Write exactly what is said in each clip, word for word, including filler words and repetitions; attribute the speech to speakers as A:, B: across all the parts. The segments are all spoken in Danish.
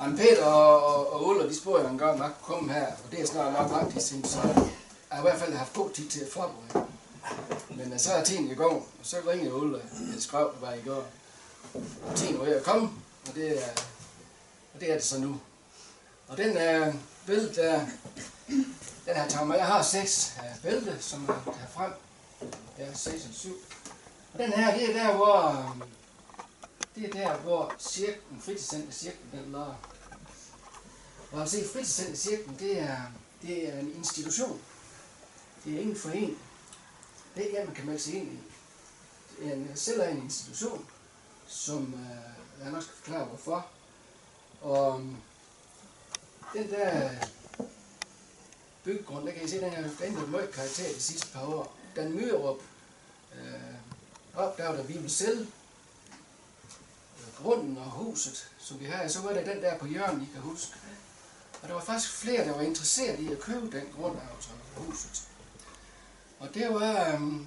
A: Jamen Peter og, og, og Ulla, de spurgte en gang, at jeg kunne komme her, og det er snart nok lang tid siden, så jeg har i hvert fald haft god tid til at forberede. Men så er tiden i går, og så ringede Ulla, jeg skrev, det var i går. Og tiden var ved at komme, og det er, og det, er det så nu. Og den er billede der, den har taget med. Jeg har seks uh, bælte, som jeg kan frem. Ja, seks og syv. Og den her, det er der, hvor, det er der, hvor cirklen, fritidscenter cirklen, den lader. Og altså fritidscenter cirklen, det er, det er en institution. Det er ingen forening. Det er ikke, man kan melde sig ind i. Det er en selvejende institution, som uh, jeg nok skal forklare, hvorfor. Og den der byggegrund, der kan I se, den har ændret meget karakter de sidste par år. Dan Myrup øh, opdagede, at vi ville sælge grunden og huset, som vi har. Så var det den der på hjørnet, I kan huske. Og der var faktisk flere, der var interesseret i at købe den grund af huset. Og det var øh, en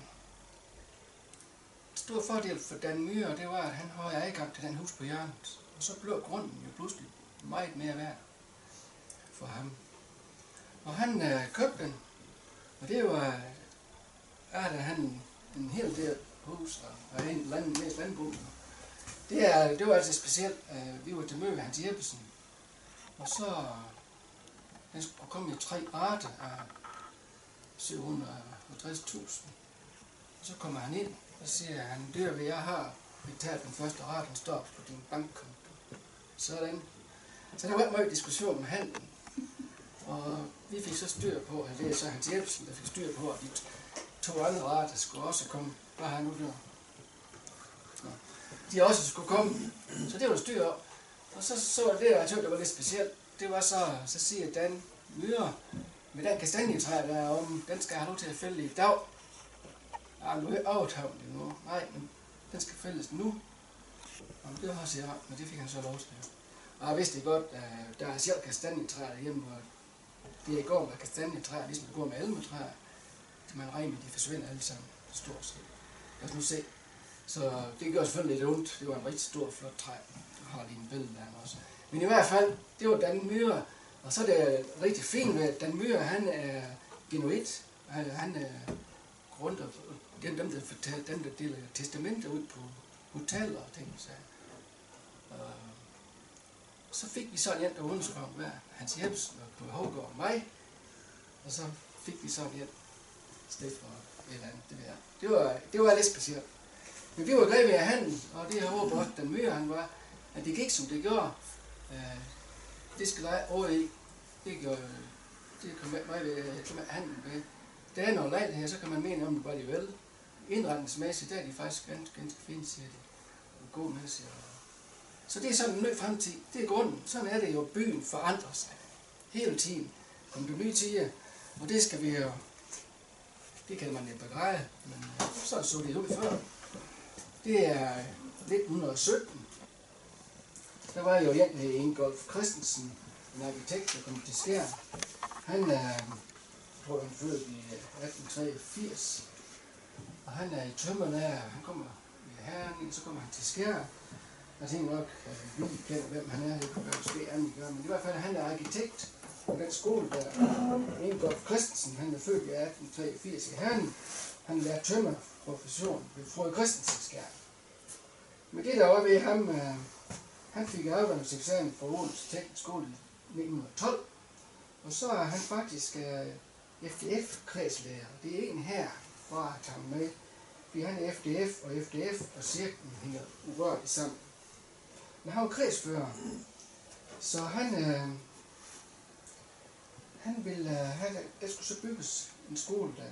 A: stor fordel for Dan Myrup, det var, at han havde adgang til den hus på hjørnet. Og så blev grunden jo pludselig meget mere værd for ham. Og han øh, købte den, og det var, er der han en hel del hus og, og en land, mest landbrug. Det, er, det var altså specielt, øh, vi var til møde ved Hans Jeppesen, og så den skulle komme i tre rate af syv hundrede og halvtreds tusind. Og så kommer han ind og siger, at han dør ved, jeg har betalt den første rate, den står på din bankkonto. Sådan. Så der var meget diskussion om handlen. Og vi fik så styr på, at det er så Hans Jeppesen, der fik styr på, at de to andre retter skulle også komme. Hvad har han nu der? De også skulle komme. Så det var der styr op. Og så så det, jeg tøvde, der var lidt specielt. Det var så, så siger Dan Myrup, med den kastanjetræ, der er om, den skal have lov til at fælde i dag. Ja, nu er jeg overtaget det nu. Nej, men den skal fældes nu. Og det var også, ja, men det fik han så lov til. Og jeg vidste godt, at der er selv kastanjetræer hjemme, hvor det er i går med kastanjetræer, ligesom det går med elmetræer. Så man regner med, de forsvinder alle sammen, stort set. Lad os nu se. Så det gør selvfølgelig lidt ondt. Det var en rigtig stor, flot træ. Jeg har lige en billede af ham også. Men i hvert fald, det var Dan Myrup. Og så er det rigtig fint ved, at Dan Myrup, han er genuit. Han er grund og dem, dem, der fortalte, dem, der deler testamenter ud på hoteller og ting. Så. Og så fik vi sådan en, der underskrev hver Hans Jeppesen og Knud Hågaard og mig. Og så fik vi sådan en i stedet for et eller andet. Det var, det var, det var lidt specielt. Men vi var glade ved at handle, og det jeg håber også, Dan Myrup han var, at det gik som det gjorde. Uh, det skal lege over i. Det gjorde det kom mig ved at handle med. Der er noget lejlighed, så kan man mene om det bare de vel. Indretningsmæssigt, der er de faktisk ganske, ganske fint, siger de. Og godmæssigt. Så det er sådan en ny fremtid. Det er grunden. Sådan er det jo, byen forandrer sig. Hele tiden kommer der nye tider. Og det skal vi jo, det kan man jo begræde, men sådan så det ud før. Det er nitten sytten. Der var jo egentlig Ingolf Christensen, en arkitekt, der kom til Skjern. Han er, jeg tror han født i atten treogfirs. Og han er i tømmerne, han kommer i Herning, så kommer han til Skjern. Jeg tænker nok, at vi kender, hvem han er, det kunne være måske andet gøre, men i hvert fald han er arkitekt på den skole, der Ingolf Christensen, han er født i atten treogfirs i Herning. Han lærte tømmerprofession ved Frode Christensens Skjern. Men det der var ved ham, han fik afgangseksamen fra Odense Teknisk Skole i nitten tolv, og så er han faktisk F D F-kredslærer. Det er en her, hvor jeg tager med. Fordi han er F D F, og F D F og cirklen hænger urørligt sammen. Men han var kredsfører, så han, øh, han ville have, der skulle så bygges en skole der.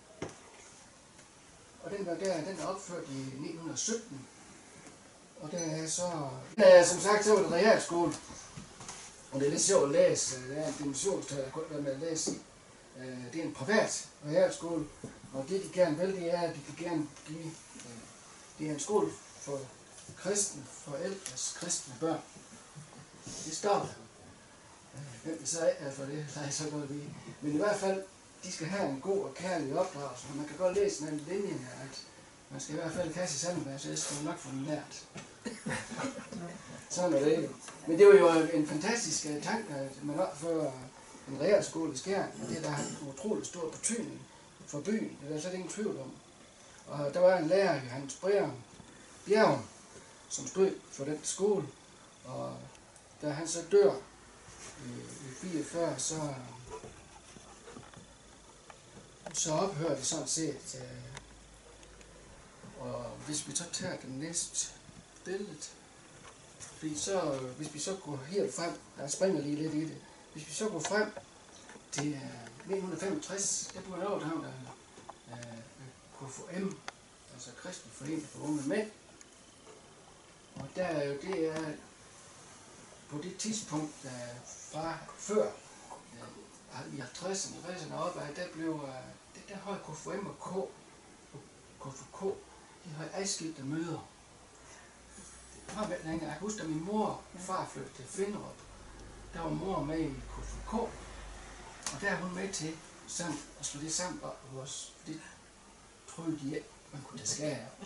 A: Og den var der, den er opført i nitten sytten. Og der er så, ja, som sagt, så var det realskole. Og det er lidt sjovt at læse, det er en dimensionstal, jeg kunne være med at læse i. Det er en privat realskole, og det de gerne vil, det er, at de kan gerne give, det er en skole for kristne forældres kristne børn. Det står der. Hvem det så er for det, der er så godt ved. Men i hvert fald, de skal have en god og kærlig opdragelse, og man kan godt læse mellem linjerne, at Man skal i hvert fald kasse sandbær, så jeg skal nok få den lært. Sådan er det. Men det var jo en fantastisk tanke, at man opfører en realskole i Skjern, og det der har en utrolig stor betydning for byen. Det er der slet ingen tvivl om. Og der var en lærer, Johannes Bjerg, som stod for den skole, og da han så dør i fireogfyrre, så, så ophører det sådan set. Og hvis vi så tager den næste billede, fordi så, hvis vi så går helt frem, jeg springer lige lidt i det, hvis vi så går frem til nitten femogtres, der blev lavet ham der K F U M, altså Kristen Forening for Unge Mænd. Og der er jo det er på det tidspunkt, der fra før i halvtredserne, tresserne op, der blev der havde K F U M og K, K F U K, de havde adskilte møder. Det var længere. Jeg kan huske, da min mor og far flyttede til Finderup, der var mor med i K F U K, og der er hun med til sammen at slå det sammen op hos os. Det troede de ikke, man kunne tage skære af.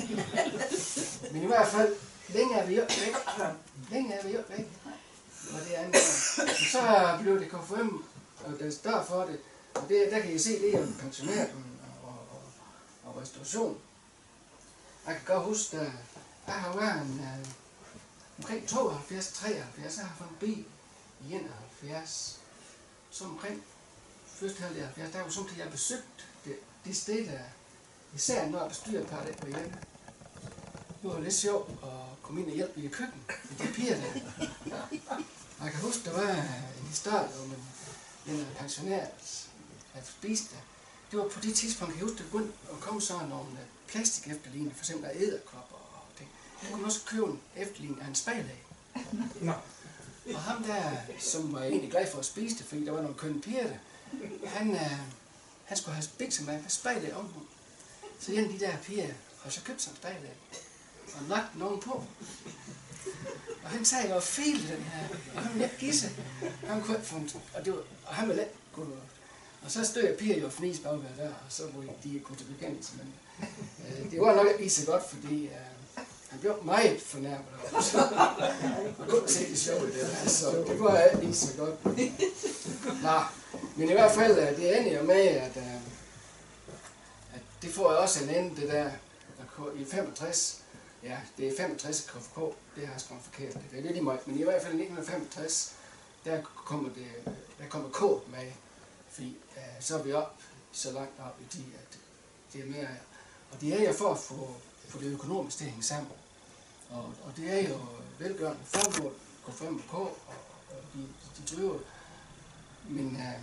A: Men i hvert fald, længe er vi jo væk. Længe er vi jo væk. Og det andet. Så blev det K F U M, og det er større for det. Og det, der kan I se, det er jo pensionæren og, og, og restauration. Jeg kan godt huske, at jeg har været en, uh, omkring tooghalvfjerds treoghalvfjerds, jeg har fået en bil i enoghalvfjerds. Så omkring første halvdel af halvfjerds, der var sådan, at jeg besøgte det, det sted, der især når jeg bestyrede par det på hjemme. Det var lidt sjovt at komme ind og hjælpe i køkken med de piger der. Og jeg kan huske, der var en historie om en, en pensionær, der spiste det. Det var på det tidspunkt, jeg huske, det begyndte at komme sådan nogle plastik efterligner, for eksempel af æderkopper og ting. Jeg kunne også købe en efterligning af en spejlæg. Og ham der, som var egentlig glad for at spise det, fordi der var nogle kønne piger der, han, øh, han skulle have spikset med en spejlæg om ham. Så en af de der piger har så købt sig en spejlæg og lagt nogen på. Og han sagde, at jeg var fejl i den her, og han ville ikke give sig. Han kunne ikke få en, og, det var, og han ville ikke gå. Og så stod jeg piger jo fnis bagved der, og så ville de ikke gå til bekendelse. Men øh, det var nok ikke lige så godt, fordi øh, han blev meget fornærmet. Og kunne se det sjovt der, så det var ikke lige så godt. Nå, men i hvert fald, det ender jo med, at, øh, at det får jeg også en ende, det der i femogtres. Ja, det er femogtres K F K, det har jeg skrevet forkert, det er lidt i mig, men i hvert fald i nitten femogtres, der kommer, det, der kommer K med, fordi uh, så er vi op, så langt op i de, at det er mere, og det er jo for at få, få det økonomiske til at hænge sammen, og, og det er jo velgørende formål, K F M og K, og, og de, de driver, men uh,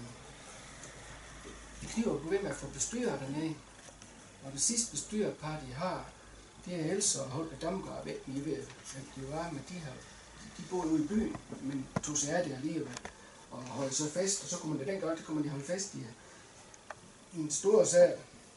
A: det kniver på ved med at få bestyret dernede, og det sidste bestyrerpar, de har, det er Else og Holger Damgaard, væk lige ved, hvem de var, men de, har, de boede ude i byen, men tog sig af det alligevel, og holdt så fast, og så kunne man det dengang, det kunne man holde fast i, i en stor sal,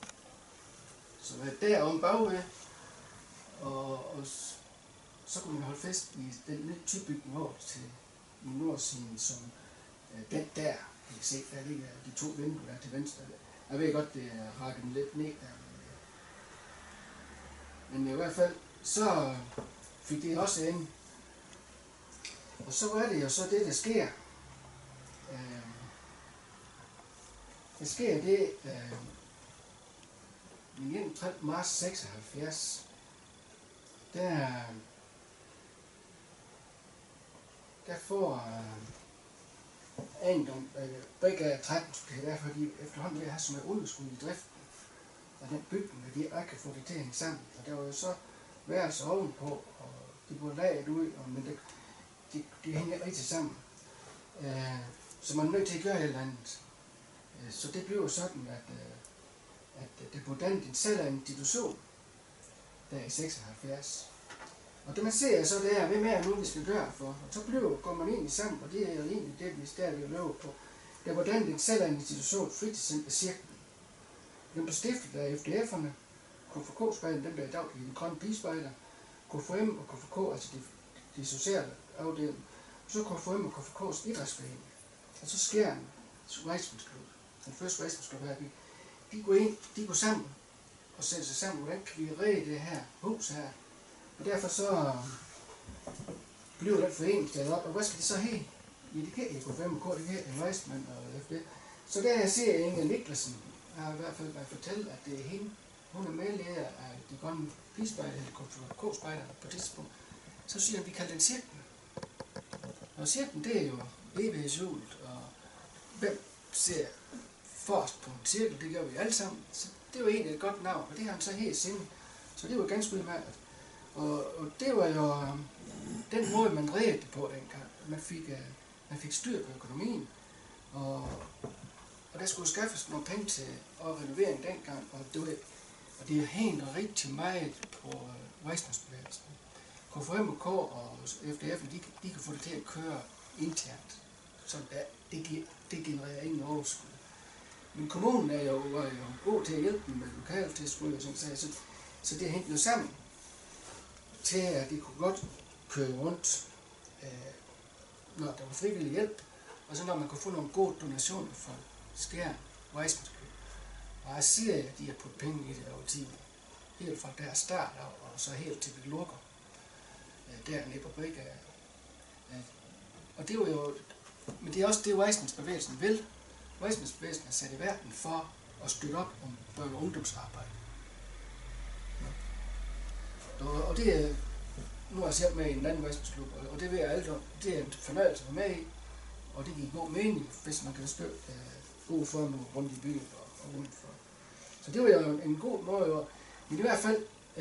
A: så var der om bagved, og, og så kunne man holde fast i den lidt typebygning over til i nordsiden, som øh, den der, kan I se, der ligger de to vinduer der til venstre. Jeg ved godt, det er rakket lidt ned der. Men i hvert fald, så fik det også ind. Og så var det jo så det, der sker. Øh, det sker det øh, den enogtredivte marts seksoghalvfjerds. Der, der får øh, ejendom, øh, Brigade tretten, det er derfor, de efterhånden vil have som et underskud i driften af den bygning, at de ikke kan få det til at hænge sammen. Og der var jo så værelse ovenpå, og de blev laget ud, og, men det, de, de hænger ikke rigtig sammen. Øh, så man er nødt til at gøre et eller andet. Øh, så det blev sådan, at, øh, at det blev dannet en selvejende institution, der i seksoghalvfjerds. Og det man ser så, det er, hvem er nu, vi skal gøre for. Og så bliver, går man egentlig sammen, og det er jo egentlig det, vi stadig løber på. Der var dannet en selvejende institution, Fritidscenter Cirklen. Den blev stiftet af F D F'erne, K F K-spejden, den der i dag i den grønne pigespejder, K F M og K F K, altså de, de sociale afdelinger, og så K F M og K F K's idrætsforening. Og så Skjern Rejsmandsklub, den første rejsmandsklub her, de, de går ind, de går sammen at sætte sig sammen, hvordan kan vi redde det her hus her. Og derfor så bliver den forening stillet op, og hvad skal de så have? Ja, det kan ikke K fem K, det kan en Weissmann og F D. Så der jeg ser Inge Niklasen, jeg har i hvert fald været fortælle, at det er hende. Hun er medleder af de grønne pigespejder, eller K-spejder på det tidspunkt. Så siger han, vi kalder den cirklen. Og cirklen, det er jo evighedshjulet, og hvem ser forrest på en cirkel, det gør vi alle sammen. Så det var egentlig et godt navn, og det har han så helt sinde. Så det var ganske udmærket. Og, og det var jo øh, den måde, man redde det på dengang. Man fik, øh, man fik styr på økonomien, og, og der skulle skaffes nogle penge til at renovering dengang, og det var, og det hænger rigtig meget på øh, Weissmannsbevægelsen. K F M K og F D F, de, de kan få det til at køre internt, så det, det, det genererer ingen overskud. Men kommunen er jo, var jo god til at hjælpe dem med lokaltilskud og sådan noget, så, så det hængte jo sammen til, at de kunne godt køre rundt, øh, når der var frivillig hjælp, og så når man kunne få nogle gode donationer fra Skjern Weissmannsklub. Og jeg siger, at de har puttet penge i det over tid, helt fra der start af, og så helt til vi lukker, øh, dernede på Brygge. Øh, og det var jo, men det er også det, Weissmannsbevægelsen vil. Weissmannsbevægelsen er sat i verden for at støtte op om børn- og ungdomsarbejde. Og, og det er, nu har jeg selv med i en anden Weissmannsklub, og det ved jeg alt om. Det er en fornøjelse at være med i, og det giver god mening, hvis man kan støtte uh, gode formål rundt i byen og, og udenfor. Så det var jo en god måde, men i hvert fald, uh,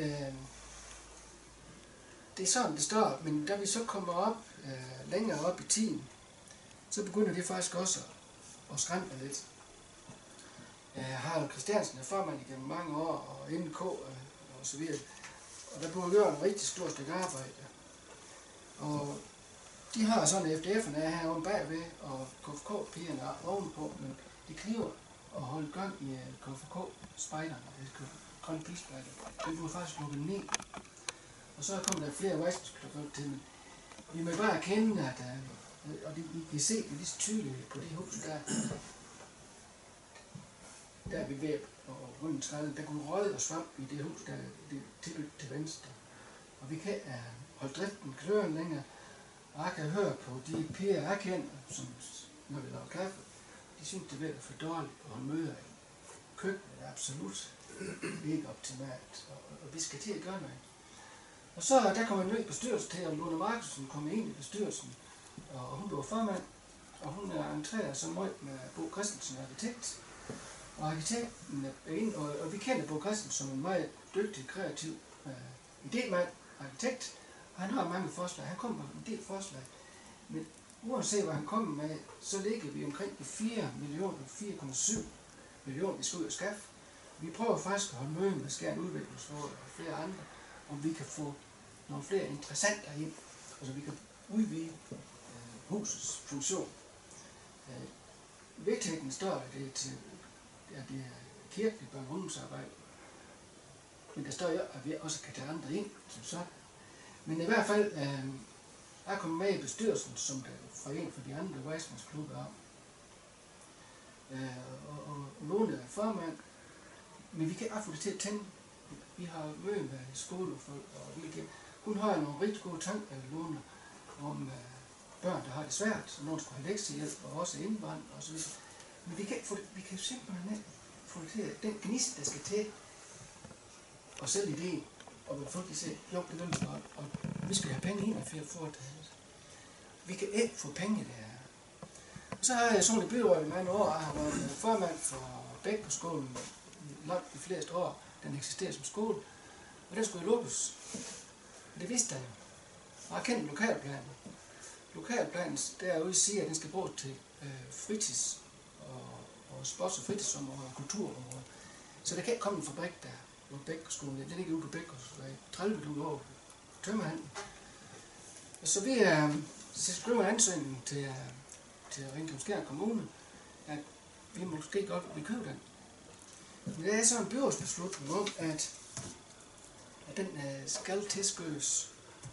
A: det er sådan, det står, men da vi så kommer op, uh, længere op i tiden, så begynder det faktisk også at, at skræmme lidt. Uh, Harald Christiansen er formand igennem mange år, og N K uh, og så videre. Og der burde gøre en rigtig stort stykke arbejde. Og de har sådan F D F'erne her om bagved, og K F K-pigerne er ovenpå, men de kniver at holde gang i K F K-spejderne, grønne pigespejder. Den burde faktisk lukke ned. Og så er kommet der flere Weissmannsklubber til, men vi må bare erkende, at, og det, I kan se det lige så tydeligt på det hus der, der er vi ved og rundt skralden, der kunne røde og svamp i det hus, der er til, til venstre. Og vi kan uh, holde driften kørende længere, og jeg kan høre på de piger, jeg kender, som, når vi laver kaffe, de synes, det er ved at for dårligt at holde møder i. Køkkenet er absolut ikke optimalt, og, og vi skal til at gøre noget. Og så der kommer en ny bestyrelse til, og Lone Markusen kommer ind i bestyrelsen, og hun blev formand, og hun er entreret som møg med Bo Christensen, arkitekt. Og arkitekten er inde, og, og vi kender Bo Christensen som en meget dygtig, kreativ uh, idémand, arkitekt, og han har mange forslag. Han kommer med en del forslag, men uanset hvad han kommer med, så ligger vi omkring de fire millioner, fire komma syv millioner, vi skal ud og skaffe. Vi prøver faktisk at holde møde med Skjern Udviklingsråd og flere andre, om vi kan få nogle flere interessenter ind, og så vi kan udvide uh, husets funktion. Uh, Vedtægten står det til, ja, det er kirkeligt børn- og ungdomsarbejde, men der står jo, at vi også kan tage andre ind, som sådan. Men i hvert fald, øh, jeg er kommet med i bestyrelsen, som der for en for de andre Weissmannsklubber om. Øh, og, og Lone er formand, men vi kan ikke få det til at tænde. Vi har møde med skolefolk, og vi kan, hun har nogle rigtig gode tanker, Lone, om øh, børn, der har det svært, og nogen skal have lektiehjælp, og også indvandrere og så videre. Men vi kan, få det, vi kan simpelthen ikke få det til, at den gnist, der skal til, og selv idéen, og hvad folk siger, jo, det vil vi godt, og vi skal have penge ind for at få det. Vi kan ikke få penge i det her. Og så har jeg sådan et byråd i mange år, og har været formand for Bækkerskolen langt de fleste år. Den eksisterer som skole, og den skulle jo lukkes. Og det vidste jeg jo. Og jeg kendte lokalplanen. Lokalplanen derude siger, at den skal bruges til øh, fritids- og, og sports- og fritidsområder og kulturområder. Så der kan ikke komme en fabrik der. På Bækkerskolen, den ligger ude på Bækkerskolen, tredive ude over tømmerhandlen. Og så vi øh, skriver en ansøgning til, øh, til Ringkøbing-Skjern Kommune, at vi måske godt vil købe den. Men det er så en byrådsbeslutning om, at, at den øh, skal tilskødes,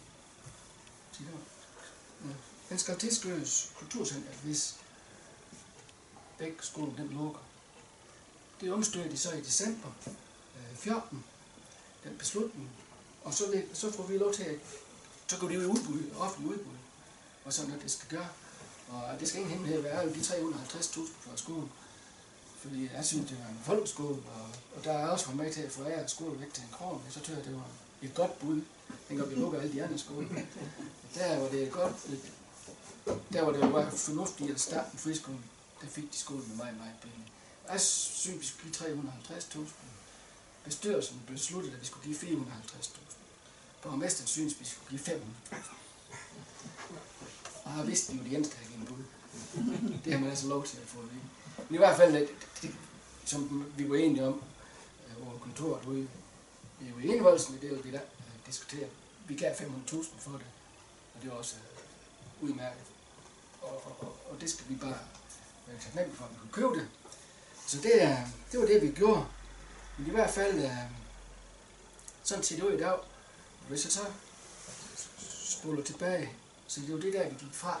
A: den skal tilskødes kulturcenter, hvis Bækkerskolen den lukker. Det understøtter de så i december. øh, fjorten, den beslutning, og så, vil, så får vi lov til at, så går det jo i udbud, offentlig udbud, og sådan noget det skal gøre. Og det skal ingen hemmelighed være, de tre hundrede og halvtreds tusind for skolen. Fordi jeg synes, det var en folkeskole, og, og der er også kommet med til at få af skolen væk til en krone. Så tror jeg, det var et godt bud. Dengang vi lukker alle de andre skoler. Der var det godt, der var det jo fornuftigt at starte en friskole. Der fik de skolen med meget, meget billigt. Jeg synes, vi skulle give tre hundrede og halvtreds tusind. Bestyrelsen besluttede, at vi skulle give fire hundrede og halvtreds tusind. Borgmesteren synes, at vi skulle give fem hundrede tusind. Og jeg vidste, at de var de eneste, der havde givet bud. Det har man altså lov til at få at vide. Men i hvert fald, det, det, som vi var enige om øh, over kontoret ude i Enevoldsen, det vil vi da øh, diskutere. Vi gav fem hundrede tusind for det, og det var også øh, udmærket. Og, og, og, og det skal vi bare være taknemmelige for, at vi kunne købe det. Så det, øh, det var det, vi gjorde. Men i hvert fald, øh, sådan set det ud i dag, hvis jeg så spoler tilbage, så det var det der, vi gik fra.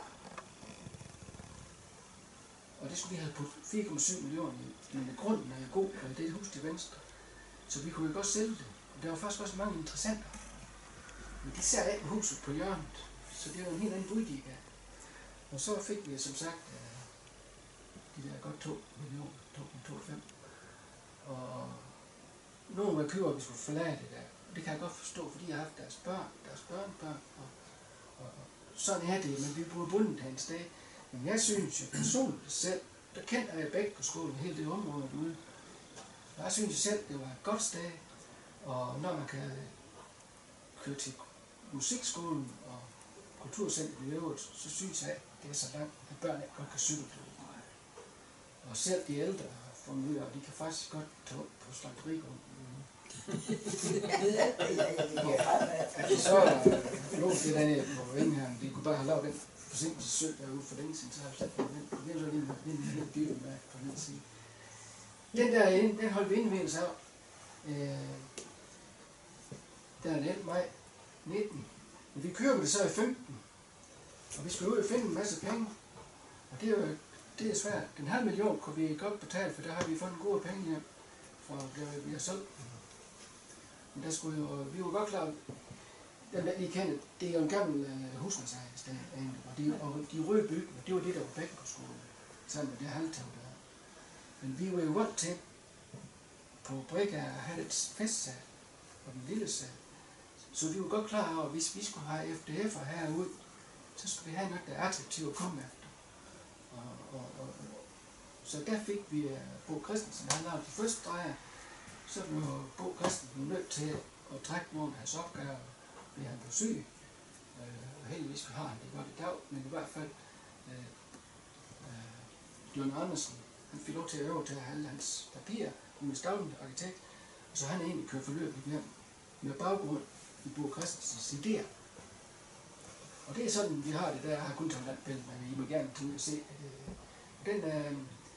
A: Og det skulle vi have på fire komma syv millioner i, men grunden er god, og det er et hus til venstre. Så vi kunne jo godt sælge det. Og der var faktisk også mange interessenter. Men de ser ikke huset på hjørnet, så det var en helt anden bud, de gav. Og så fik vi som sagt de der godt to millioner, to komma to fem. Og nogle var køber, at vi skulle forlade det der. Og det kan jeg godt forstå, fordi jeg har haft deres børn, deres børnebørn. Og, og, og sådan er det, men vi burde bundet her en sted. Men jeg synes jo personligt selv, der kender jeg begge på skolen, hele det område derude. Og jeg synes jo selv, det var et godt sted, og når man kan køre til musikskolen og kulturcentret i øvrigt, så synes jeg, at det er så langt, at børn ikke godt kan cykle. Og selv de ældre får ud af, de kan faktisk godt tage op på slagterigrunden. Ja, så er lov til den på Vindherren, de kunne bare have lavet den forsinkelsessø derude for den side, så har jeg slet på den. Det er så lige en helt dyr med på den side. Den der inde, den holdt vi indvendelse af. Øh, der er den ellevte maj nitten. Men vi køber det så i femten. Og vi skal ud og finde en masse penge. Og det er jo det er svært. Den halv million kunne vi godt betale, for der har vi fået en gode penge hjem. For det vi har solgt. Men der skulle jo, vi var godt klar, den der lige kendte, det er jo en gammel uh, husmandsejer, og de, og de røde bygninger, det var det, der var begge på skolen, sammen med det halvtag der. Men vi var jo vant til på Brygge at have et festsal, og den lille sal. Så vi var godt klar over, at hvis vi skulle have F D F'er herude, så skulle vi have noget, der er attraktivt at komme efter. Og, og, og, så der fik vi uh, Bo Christensen, han lavede de første drejer, så blev Bo Christensen nødt til at trække nogle af hans opgaver, fordi han blev syg. Øh, og heldigvis har han det godt i dag, men i hvert fald øh, øh, Jørgen Andersen, han fik lov til at øve til at have hans papirer, hun er stavlende arkitekt, og så han er egentlig kørt forløbet igennem med baggrund i Bo Christensens idéer. Og det er sådan, vi har det der, jeg har kun taget den billede, men I må gerne tage ud og se. Øh, den, øh,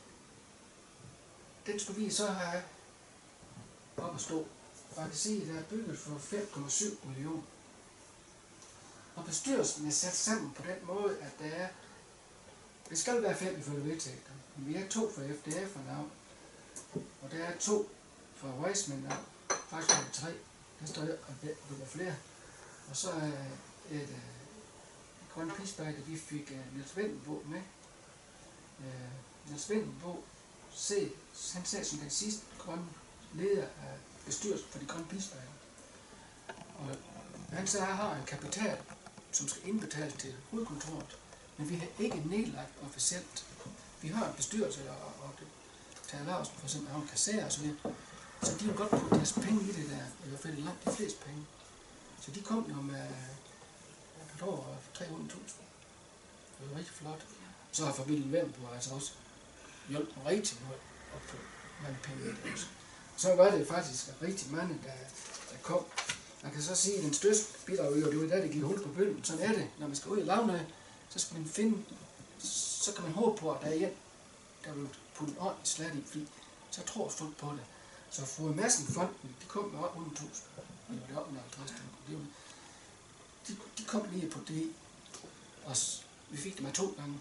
A: den skulle vi så have op at stå. Og jeg kan se, at der er bygget for fem komma syv millioner. Og bestyrelsen er sat sammen på den måde, at der er, det skal være fem ifølge vedtægterne, men vi er to for F D F'erne af, og der er to for Weissmann af, faktisk er det tre, der står der, og der vil være flere. Og så er et uh, grønne pispejder, vi fik uh, Niels Vendelbo med. Uh, Niels Vendelbo, se, han sagde som den sidste grønne leder af bestyrelsen for de grønne pispejder. Og han sagde, at jeg har en kapital, som skal indbetales til hovedkontoret, men vi har ikke nedlagt officielt. Vi har en bestyrelse, og, og det, Terje Larsen for eksempel, har en kasserer og så videre. Så de har godt putte deres penge i det der, i hvert fald langt de fleste penge. Så de kom jo med et år tre hundrede tusind. Det var rigtig flot. Så har familien Vendelbo altså også hjulpet rigtig meget op på mange penge i det også. Så var det faktisk rigtig mange, der, der kom. Man kan så sige, at den største bidrag, og det var der, det gik hul på bølgen. Sådan er det. Når man skal ud i lavne, så skal man finde, så kan man håbe på, at der er en, der vil putte en ordentlig slat i, fordi så tror folk på det. Så Frue Madsen-fonden, de kom med otte hundrede tusind. Det var det otte hundrede og halvtreds tusind. De, de kom lige på det, og vi fik dem af to gange.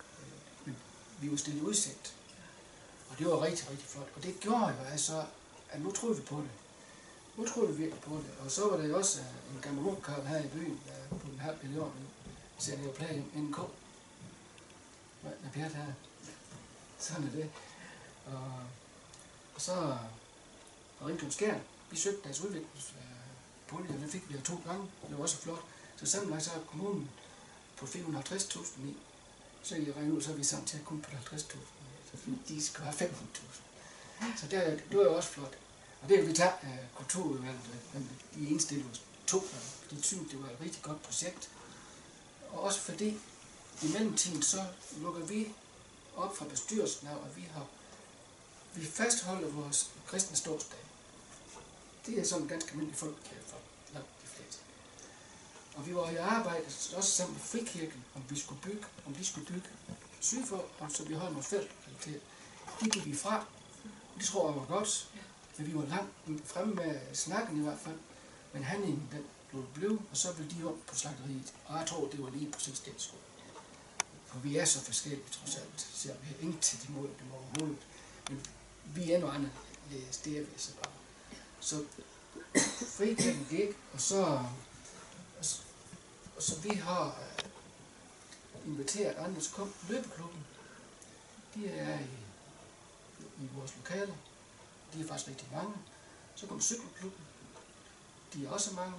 A: Men vi var stillet udsigt. Og det var rigtig, rigtig flot. Og det gjorde jo altså, at nu troede vi på det. Nu troede vi virkelig på det. Og så var der jo også en gammel ungkarl her i byen, der på en halv million i Senior Play N K. Med Pjat her. Sådan er det. Og, og så og Ringklub Skjern, vi søgte deres udviklingspulje, og den fik vi to gange. Det var også flot. Så sammenlagt så har kommunen på fire hundrede og halvtreds tusind i. Så I regner ud, så er vi samtidig kun på halvtreds tusind. Så de skal have fem hundrede tusind. Så det, det var jo også flot. Og det er jo, vi tager uh, kulturudvalget, men de indstillede os to, fordi de syntes, det var et rigtig godt projekt. Og også fordi, i mellemtiden, så lukker vi op fra bestyrelsen af, og vi har vi fastholder vores kristne ståsted. Det er sådan ganske almindelig folkekirke for langt de fleste. Og vi var i arbejde også sammen med Frikirken, om vi skulle bygge, om de skulle bygge syge for, og så vi holdt vores fællesskab. Det gik vi fra. Det tror jeg var godt, men vi var langt fremme med snakken i hvert fald. Men handlingen, den blev blev, og så blev de op på slagteriet. Og jeg tror, det var lige præcis det, skulle. For vi er så forskellige, trods alt. Så vi har ingen til de mål, det var overhovedet. Men vi er noget andet. Det er vi så bare. Så Frikirken gik, og så, og så, og så vi har uh, inviteret andre, så kom løbeklubben. De er i i vores lokaler. De er faktisk rigtig mange. Så kom cykelklubben. De er også mange.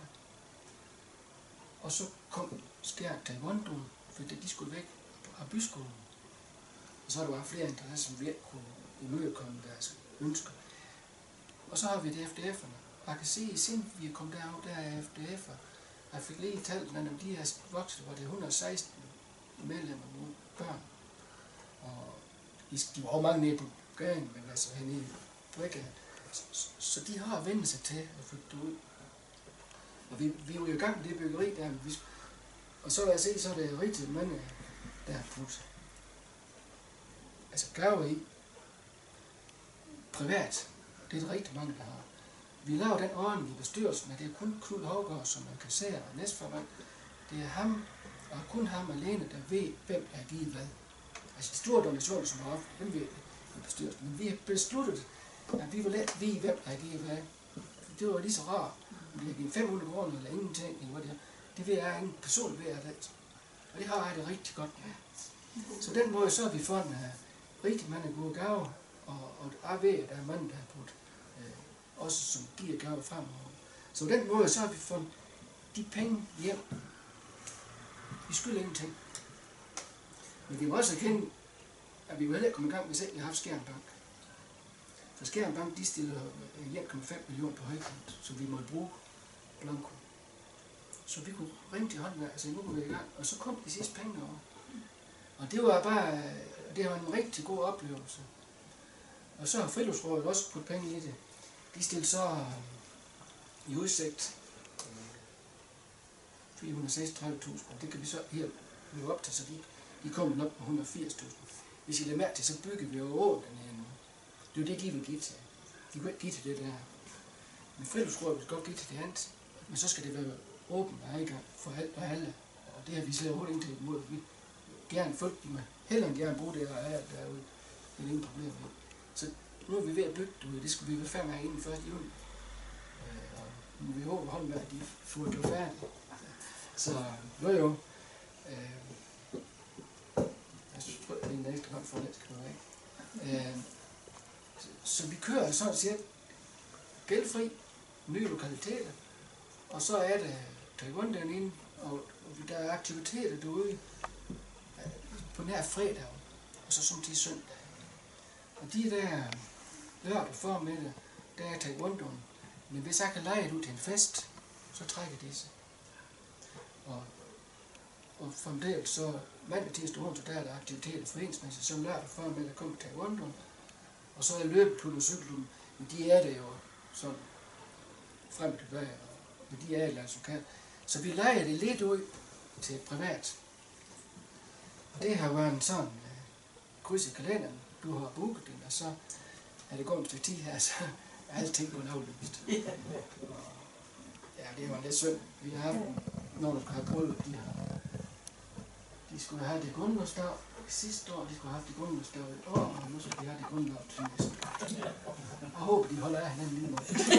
A: Og så kom Skjern Taekwondo, fordi de skulle væk fra byskolen. Og så er der bare flere interesser, som virkelig kunne imødekomme deres ønsker. Og så har vi det F D F'erne. Jeg kan se, at siden vi er kommet derud, der er F D F'er. Jeg fik lige talt, når de er vokset, var det et hundrede og seksten medlemmer nu, børn. Og de var også mange nede på gaden, men altså henne i Brygge. Så, så de har vendt sig til at flytte ud. Og vi, vi er jo i gang med det byggeri der, vi, og så vil jeg se, så er det rigtig mange, der har puttet altså gaver i privat. Det er det rigtig mange, der har. Vi laver den ordning i bestyrelsen, at det er kun Knud Havgaard, som er kasserer og næstformand. Det er ham, og kun ham alene, der ved, hvem der har givet hvad. Altså de store donationer, som har haft, dem ved i bestyrelsen. Men vi har besluttet, at vi vil lade vide, hvem der har givet hvad. Det var lige så rart. Om vi har givet fem hundrede kroner eller ingenting, eller hvad det er. Det ved jeg ingen person ved at det. Og det har jeg det rigtig godt med. Så den måde, så har vi fået en uh, rigtig mange gode gaver, og, og jeg ved, at der er mange, der har brugt, uh, også som giver gaver fremover. Så den måde, så har vi fået de penge hjem. Vi skylder ingenting. Men vi må også erkende, at vi vil heller ikke komme i gang, hvis ikke vi har haft Skjern Bank. For Skjern Bank, de stiller en komma fem millioner på højkant, så vi måtte bruge blanko. Så vi kunne ringe til håndværk og sige, nu går vi i gang, og så kom de sidste penge over. Og det var bare, det var en rigtig god oplevelse. Og så har Friluftsrådet også puttet penge i det. De stillede så i udsigt fire hundrede og seksogtredive tusind, og det kan vi så her løbe op til, så de, de kommer op på et hundrede og firs tusind. Hvis I lader mærke til, så bygger vi jo åen den her nu. Det er jo det, de vil give til. De kunne ikke give til det der. Men Friluftsrådet vil godt give til det andet, men så skal det være åben adgang for alt og alle. Og det har vi slet overhovedet ikke imod. Vi gerne folk, de må heller end gerne bruge det og alt derude. Det er ingen problem med. Så nu er vi ved at bygge det ud. Det skal vi være færdig med inden første juni. Og nu vi håber håndværk, at de får det færdigt. Så jo jo. Jeg tror, det er en ekstra gang for det, skal du have. Så vi kører sådan set gældfri, nye lokaliteter, og så er der Taekwondo derinde, og der er aktiviteter derude på nær fredag, og så som til søndag. Og de der lørdag formiddag, der er Taekwondoen, men hvis jeg kan lege det ud til en fest, så trækker de sig. Og, og fremdeles så mandag, tirsdag, onsdag, der er der aktiviteter foreningsmæssigt, så lørdag formiddag kommer Taekwondoen, og så er løbeklubben og cykelklubben, men de er der jo sådan frem og tilbage, og de er et eller andet, som kan. Så vi leger det lidt ud til privat. Og det har været en sådan uh, kryds i kalenderen. Du har booket den, og så er det gået et stykke tid her, så er alting blevet aflyst. Ja, det var lidt synd. Vi har haft nogle, der har prøvet, de, har, de skulle have det grundlovsdag, sidste år, de skulle have haft det grundlovsdag i år, og nu skal de have det grundlov til næste år. Jeg håber, de holder af hinanden lige nu.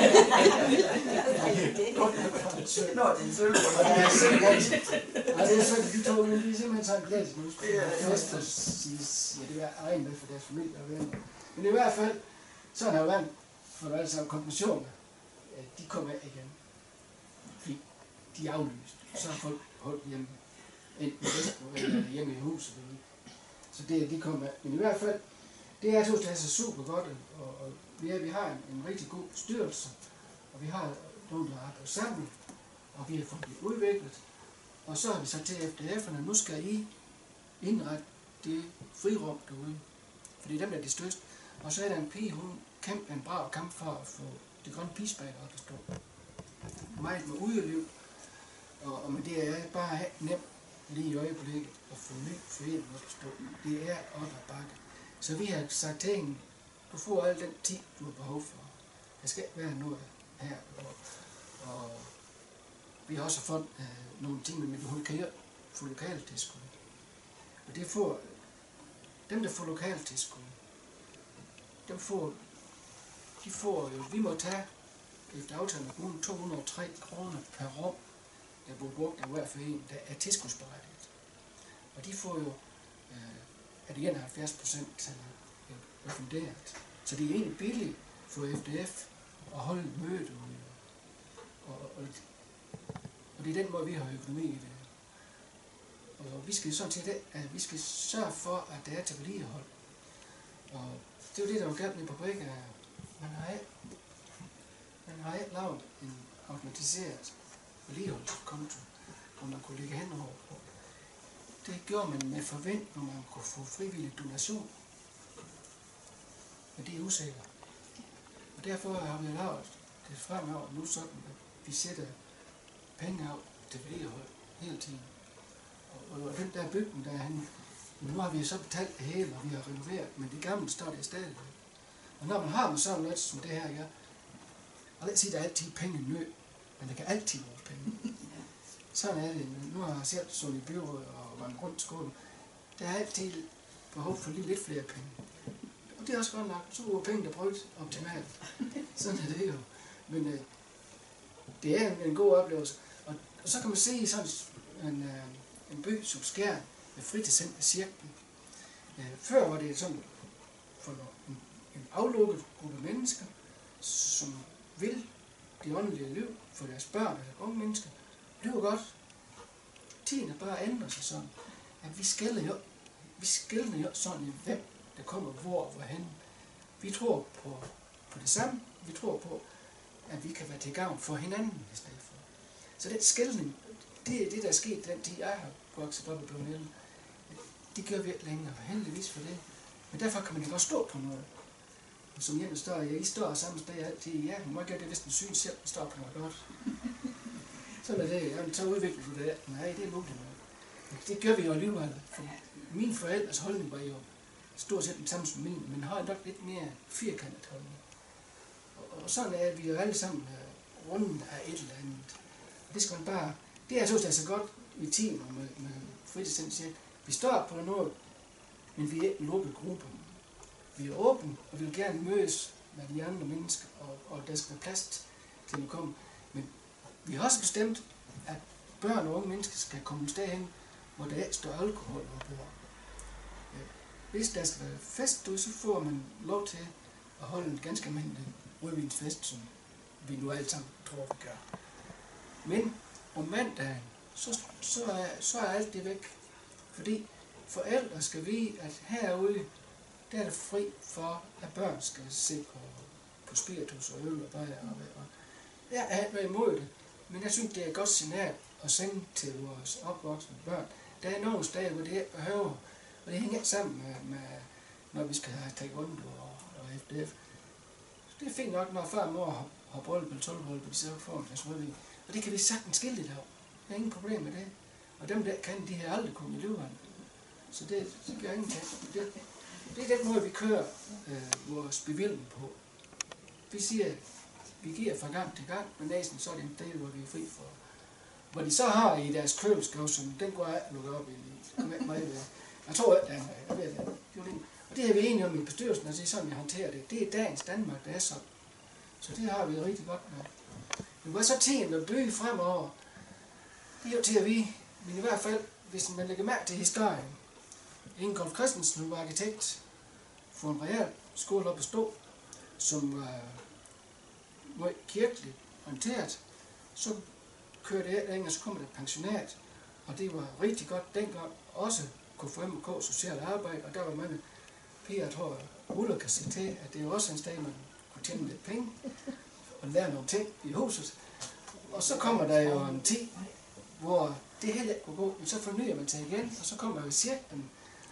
B: Nå, det er sølv.
A: Og det er sådan, de to, men de er simpelthen sådan glædes nu. Fest og siger, det er egen med for deres familie og venner. Men i hvert fald, så har der været for alle sammen konklusioner. De kommer af igen. Fordi de er aflyst. Så har folk holdt hjemme. Enten eller hjemme i huset. Så det, de kommer af. Men i hvert fald, det er to, det er så super godt. Og, og vi, er, vi har en, en rigtig god styrelse. Og vi har nogen, der arbejder sammen. Og vi har fået det udviklet. Og så har vi sagt til F D F'erne, nu skal I indrette det frirum derude. For det er dem, der er de største. Og så er der en pige, hun kæmper en brav kamp for at få det grønne pigespejl op at stå. Meget med udeliv. Og, og men det er bare nemt lige i øjeblikket at få ny forening op at stå. Det er op ad bakke. Så vi har sagt til hende, du får al den tid, du har behov for. Der skal ikke være noget her. Og, og vi har også fået øh, nogle ting med, at hun kan få lokaltilskud. Og det får dem, der får lokaltilskud, dem får, de får jo, vi må tage efter aftale med kommunen to hundrede og tre kroner per rum, der bliver brugt af hver forening, der er tilskudsberettiget. Og de får jo øh, at enoghalvfjerds procent refunderet. Så det er egentlig billigt for F D F at holde et møde derude. Og, og, og det er den måde, vi har økonomi i det. Og vi skal sådan set, at vi skal sørge for, at det er til vedligehold. Og det er jo det, der var galt med på Brygge. Man har ikke, man har ikke lavet en automatiseret vedligeholdskonto, hvor man kunne lægge hænder over på. Det gjorde man med forvent, når man kunne få frivillig donation. Men det er usikkert. Og derfor har vi lavet det fremover nu sådan, at vi sætter penge af til vedligehold hele tiden. Og, og den der bygning, der er henne, nu har vi så betalt det hele, og vi har renoveret, men det gamle står der stadig. Og når man har med sådan noget som det her, ja, og lad os sige, at der er altid penge i nød, men der kan altid være penge. Sådan er det. Nu har jeg selv stået i byrådet og vandret rundt i skolen. Der er altid behov for lige lidt flere penge. Og det er også godt nok, så er penge, der brugt optimalt. Sådan er det jo. Men øh, det er en, en god oplevelse. Og, og så kan man se sådan en, øh, en by som Skjern med fritidscenter Cirklen. Øh, før var det sådan for en, en aflukket gruppe mennesker, som vil det åndelige liv for deres børn eller unge mennesker. Det var godt. Tiden er bare ændret sig sådan, at vi skælder jo, vi skælder jo sådan i hvem der kommer hvor og hvorhen. Vi tror på, på det samme. Vi tror på, at vi kan være til gavn for hinanden i stedet for. Så den skældning, det er det, der er sket den tid, jeg har vokset op i Bøvnælden. Det gør vi ikke længere, heldigvis for det. Men derfor kan man jo godt stå på noget. Og som Jens står, ja, I står samme sted altid. Ja, man må ikke gøre det, hvis den synes selv, at står på noget godt. Sådan er det. Jamen, så udvikler du det. Nej, det er muligt. Det gør vi jo alligevel. For mine forældres holdning var jo stort set den samme som min, men har nok lidt mere firkantet holdning. Og, og sådan er vi jo alle sammen uh, rundt af et eller andet. Og det skal man bare... Det er så så godt i timer med, med fritidscenter. Vi står på noget, men vi er ikke en lukket gruppe. Vi er åbne, og vi vil gerne mødes med de andre mennesker, og, og der skal være plads til at komme. Men vi har også bestemt, at børn og unge mennesker skal komme et sted hen, hvor der ikke står alkohol på bordet. Hvis der skal være fest, så får man lov til at holde en ganske almindelig rødvinsfest, som vi nu alle sammen tror, vi gør. Men om mandagen, så, så, er, så er alt det væk. Fordi forældre skal vide, at herude, der er det fri for, at børn skal se på, på spiritus og øl og bajer. Og, og jeg er ikke imod det, men jeg synes, det er et godt signal at sende til vores opvoksne børn. Der er nogle steder, hvor det ikke behøver, og det hænger ikke sammen med, med når vi skal have taekwondo og, og F D F. Det er fint nok, når far og mor har, har bryllup eller tolvbryllup, de så får en flaske rødvin. Og det kan vi sagtens skille lidt af. Der er ingen problem med det. Og dem der kan, de har aldrig kunnet i løberen. Så det, det gør ingenting. Det, det er den måde, vi kører øh, vores bevilling på. Vi siger, at vi giver fra gang til gang, men næsten så er det en del, hvor vi er fri for. Hvor de så har i deres køleskab, som den går af og lukker op i. Det kommer ikke meget ved. Jeg tror ikke, at jeg ved det. Og det er vi enige om i bestyrelsen, og det er sådan, vi håndterer det. Det er dagens Danmark, der er sådan. Så det har vi rigtig godt med. Men hvad så tiden at bygge fremover? Det er jo til at vi, men i hvert fald, hvis man lægger mærke til historien. Ingolf Christensen var arkitekt for en real skole op at stå, som var meget kirkeligt orienteret. Så kørte det af, og så kom der et pensionat, og det var rigtig godt dengang også K F M og K socialt arbejde, og der var mange piger, jeg tror, Ulla kan sige til, at det er også en sted, man kunne tjene lidt penge og lære nogle ting i huset. Og så kommer der jo en tid, hvor det hele ikke kunne gå, men så fornyer man sig igen, og så kommer jo cirklen,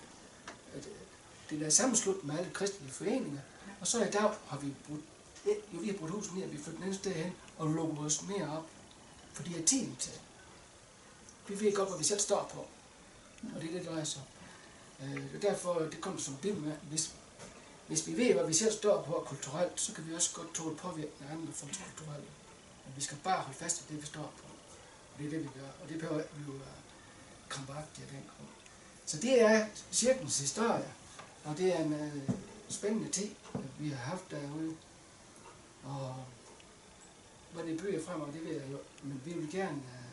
A: det der sammenslut med alle kristelige foreninger, og så i dag har vi brudt, jo vi har brudt huset ned, og vi flyttet den sted hen og lukket os mere op, for det er tiden til. Vi ved godt, hvad vi selv står på, og det er det, der drejer sig om. Øh, derfor det kommer som billede med, hvis, hvis vi ved, hvad vi selv står på kulturelt, så kan vi også godt tåle påvirkning af andre folks kulturelle. Men vi skal bare holde fast i det, vi står på. Og det er det, vi gør. Og det behøver ikke vi jo være krampagtige af den grund. Så det er cirklens historie. Og det er en øh, spændende tid, vi har haft derude. Og hvad det bygger fremover, det ved jeg jo. Men vi vil gerne... Øh,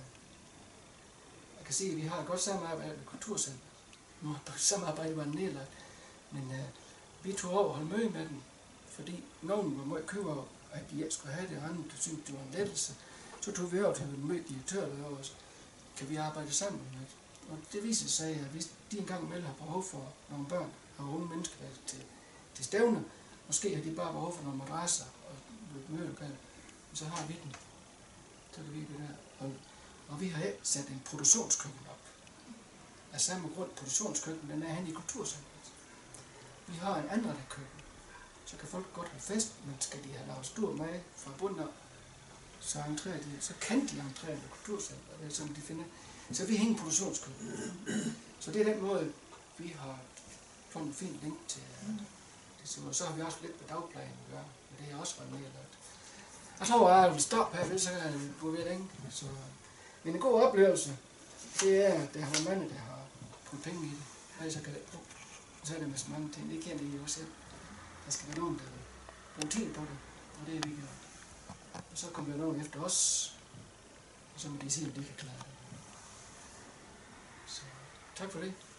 A: jeg kan se, at vi har et godt samarbejde med Kulturcenter. Nu har samarbejdet været nedlagt. Men øh, vi tog over og holde møde med dem. Fordi nogen var meget køber over, at de ikke skulle have det, og andre syntes, det var en lettelse. Så tog vi over til at møde direktør derovre, og så kan vi arbejde sammen med det. Og det viser sig, at hvis de engang imellem har behov for nogle børn og unge mennesker til, til stævne, måske har de bare behov for nogle madrasser og mødelokale, så har vi den. Så kan vi det der. Og, og vi har sat en produktionskøkken op. Af samme grund, produktionskøkken, den er hen i Kulturcentret. Vi har en anden køkken. Så kan folk godt have fest, men skal de have lavet stor mad fra bunden af, så, de, så kan de entrere i Kulturcentret, som de finder. Så vi hænger produktionskøkken. Så det er den måde, vi har fået en fin link til. til og så har vi også lidt på dagplejen at gøre, men det er også været nedlagt. Jeg tror, at jeg vil stoppe her, så kan jeg gå ved længe. Så, men en god oplevelse, det er, at der har været mange, der har puttet penge i det. Ellers så kan det bruge. Så er det med så mange ting, det kender I jo selv. Der skal være nogen, der bruger tid på det, og det er vi gør. Og så kommer der nogen efter os, og så må de sige, at de kan klare det. Så tak for det.